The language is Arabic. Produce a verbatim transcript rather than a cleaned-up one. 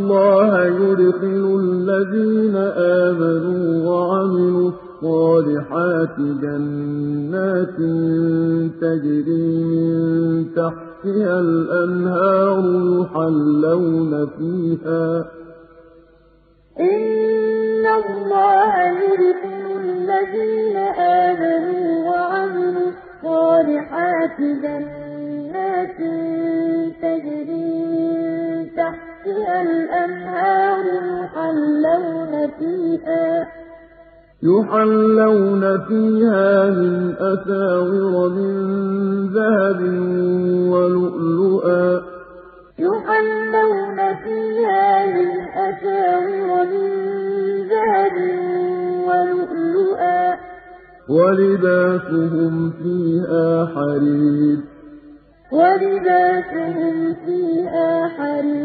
اللَّهَ يُدْخِلُ الَّذِينَ آمَنُوا وَعَمِلُوا الصَّالِحَاتِ جَنَّاتٍ تَجْرِي مِن تَحْتِهَا الْأَنْهَارُ يُحَلَّوْنَ فِيهَا إِنَّ اللَّهَ يُدْخِلُ الَّذِينَ آمَنُوا وَعَمِلُوا الصَّالِحَاتِ جَنَّاتٍ تَجْرِي مِن تَحْتِهَا الْأَنْهَارُ يُحَلَّوْنَ فِيهَا يُحَلَّوْنَ فِيهَا مِنْ أَسَاوِرَ مِن ذَهَبٍ وَلُؤْلُؤًا ۖ يُحَلَّوْنَ فِيهَا مِنْ أَسَاوِرَ مِن ذَهَبٍ وَلُؤْلُؤًا ۖ وَلِبَاسُهُمْ فِيهَا حَرِيرٌ وَلِبَاسُهُمْ فِيهَا حَرِيرٌ